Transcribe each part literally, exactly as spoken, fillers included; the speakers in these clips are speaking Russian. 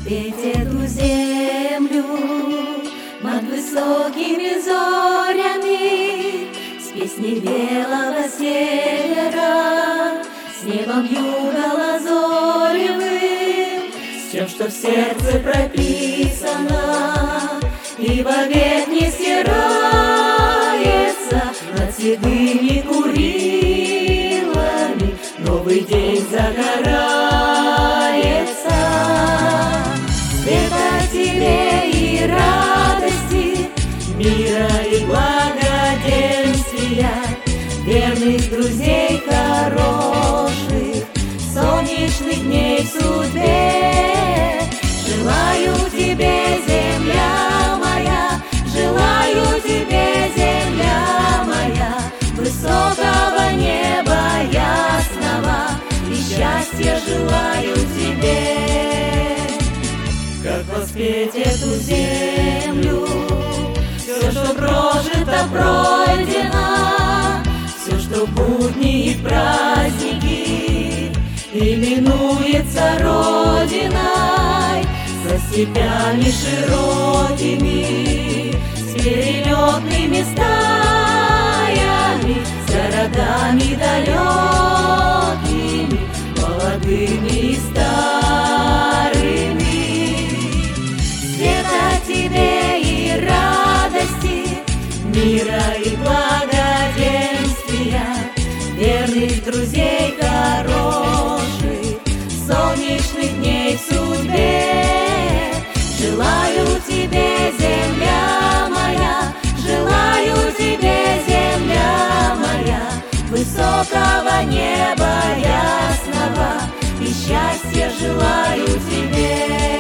петь эту землю над высокими зорями, с песней белого севера, с небом юго-лазоревым, с тем, что в сердце прописано и вовек не стирается. Над седыми Курилами новый день загорается. Света тебе и радости, мира и благоденствия, верных друзей хороших, солнечных дней в судьбе. Желаю тебе, земля моя, желаю тебе, земля моя, высокого неба ясного, и счастья желаю тебе. Как воспеть эту землю, все, что прожито, пройдено, все, что в будни и в праздники именуется Родиной, за степями широкими, с перелетными стаями, с городами далекими, молодыми и старыми. Света тебе и радости, мира и благоденствия, верных друзей хороших, солнечных дней в судьбе. Желаю тебе, земля моя, желаю тебе, земля моя, высокого неба ясного, и счастья желаю тебе.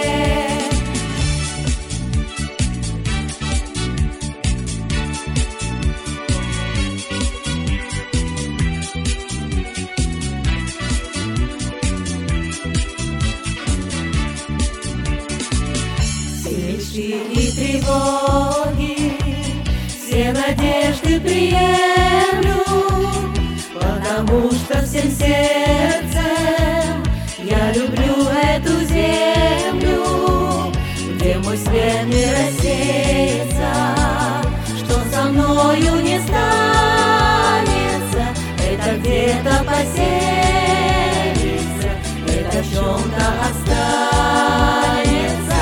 И тревоги, все надежды приемлю, потому что всем сердцем я люблю эту землю, где мой свет не рассеется, что со мною не станется, это где-то поселится, это в чем-то останется.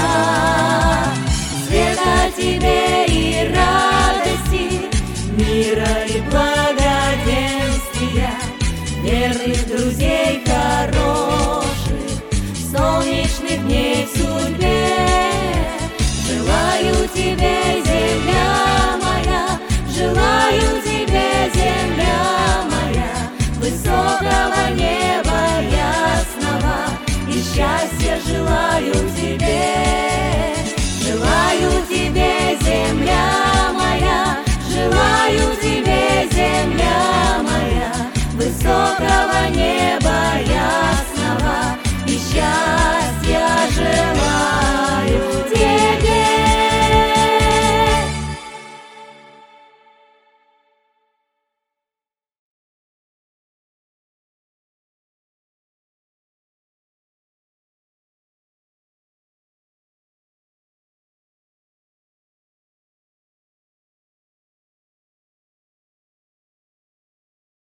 Света тебе и радости, мира и благоденствия, верных друзей хороших, солнечных дней в судьбе. Желаю тебе, земля моя, желаю тебе, земля моя, высокого неба ясного, и счастья желаю тебе. Желаю тебе, земля моя, желаю тебе, земля моя, высокого неба